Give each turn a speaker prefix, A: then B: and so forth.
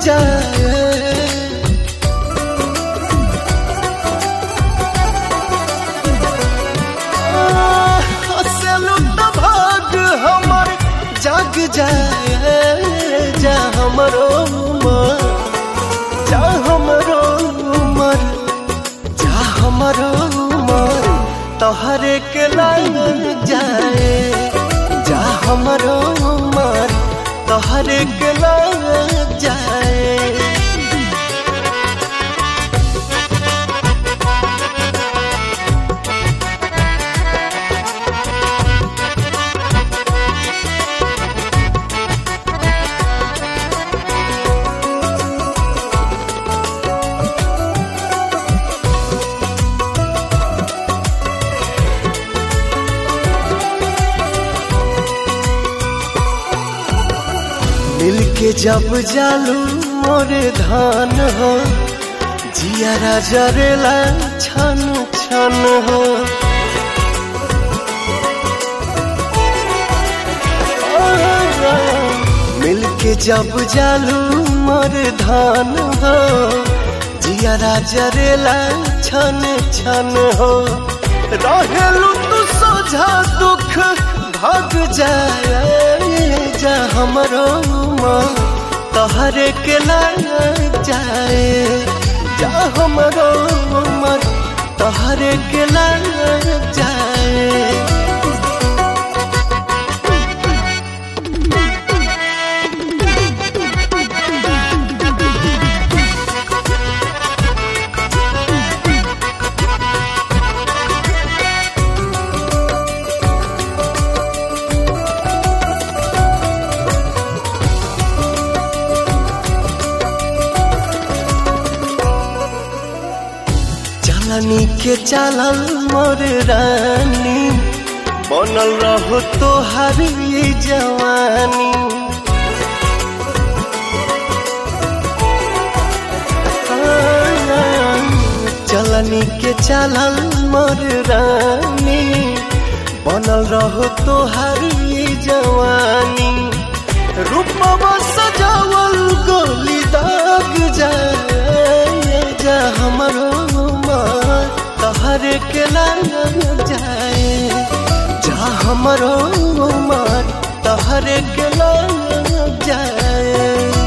A: जाए। हंसलू तो भाग हमर जाग जाए। जा हमरो उमर, जा हमरो उमर, जा हमरो उमर तोहरे के लग जाए। जा हमरो उमर तोहरे के लग जाए। मिलके जब जालू मोरे धान हो, जियारा जरेला छन छन हो। मिलके जब जालू मोरे धान हो, जियारा जरेला छन छन हो। रहेलू तू सोझा दुख भाग जाए। जा हमरो उमर तोहरे के लग जाए। जा हमरो उमर तोहरे के लग जाए। चलनी के चलल मोर रानी, बनल रहो तोहार ये जवानी। चलनी के चलल मोर रानी, बनल रहो तोहार ये जवानी। रूपवा सजावल गोली दाग जाए। जा हमरो उमर तोहरे के लग जाए। जा हमरो उमर तोहरे के लग जाए।